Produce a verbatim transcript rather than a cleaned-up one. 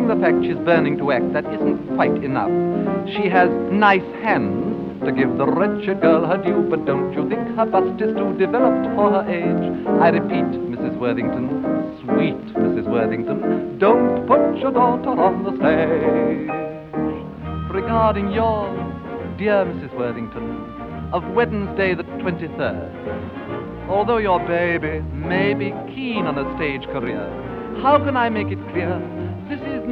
the fact she's burning to act, that isn't quite enough. She has nice hands to give the wretched girl her due, but don't you think her bust is too developed for her age? I repeat, Missus Worthington, sweet Missus Worthington, don't put your daughter on the stage. Regarding your dear Missus Worthington, of Wednesday the twenty-third, although your baby may be keen on a stage career, how can I make it clear? This is